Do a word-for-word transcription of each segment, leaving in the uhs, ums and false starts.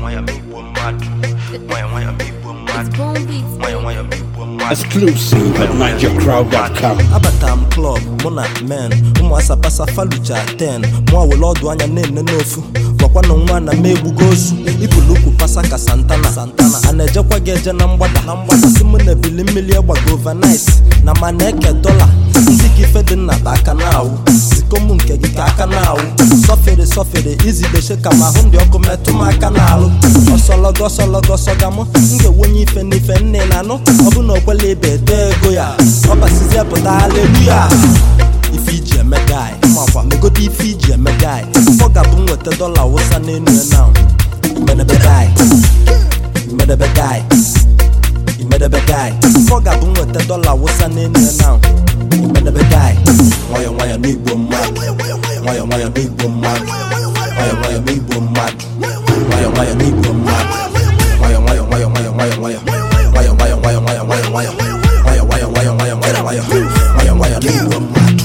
Exclusive at niger crowd dot com. Abatam club, mona men, umu asapasa falucha ten. Mwa welodu anya nene nofu. Wakwano mwana mebu gosu. Ipuluku pasaka Santana Santana. Aneje kwa geje na mbwada Simune bili mili ewa overnight. Na maneke dola Nziki fede na baka nao Zikomu nke gika aka nao Sofere sofere easy beshe kama hundi oko metu maka nalo Osologo sologo sogamo Nge wonyi ife nife nne nano Obuno kwele ibe tego ya Oba size puta hallelujah Ifiji eme guy Mwakwa megodi ifiji eme guy Foga bunwe te dola wosa nenu e now Imedebe guy Imedebe guy Imedebe guy Foga bunwe te dola wosa nenu e now Imedebe guy Waya waya nigbo mad Waya waya nigbo mad Waya waya nigbo mad Waya waya nigbo mad Waya waya waya waya waya waya Waya waya waya waya waya waya Waya waya waya waya waya waya Waya waya nigbo mad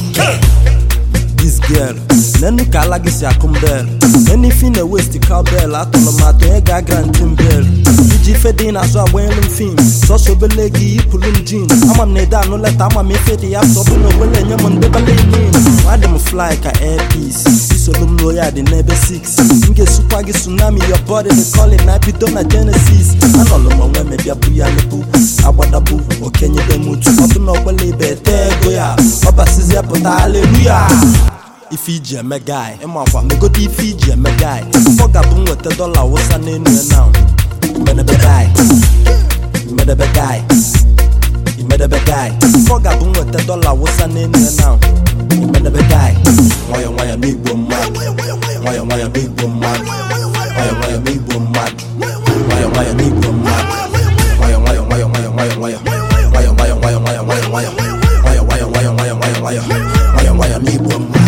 This girl Nenu kala gisi akumbel Neni fine waste cowbell Atolo mato ega grantin bell Iji fede na zo awelum film Soso belegi ipulum jean Ama mneda no leta ama mefede ya Sobu no wele nye mondebale imin Wadem fly ka airpiece Isolum loya di nebe six Nge supagi tsunami your body they call it Napido na Genesis Anolo mwenwe mebia buya nebu Abwada bu okenye demutu Obu no wele ibe tego ya Oba sizi ya puta hallelujah Ifiji eme guy Emakwa megodi ifiji eme guy Foga bunwe te dola wosa nenu e now Imedebe guy Imedebe guy Imedebe guy Foga bunwe te dola wosa nenu e now Imedebe guy Waya waya nigbo mad Waya waya nigbo mad Waya waya nigbo mad Waya waya nigbo mad Waya waya waya waya waya waya Waya waya waya waya waya waya Waya waya waya waya waya waya Waya waya nigbo mad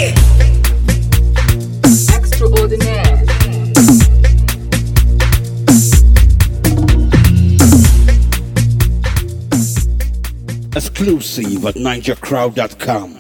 Extraordinaire. Exclusive at niger crowd dot com.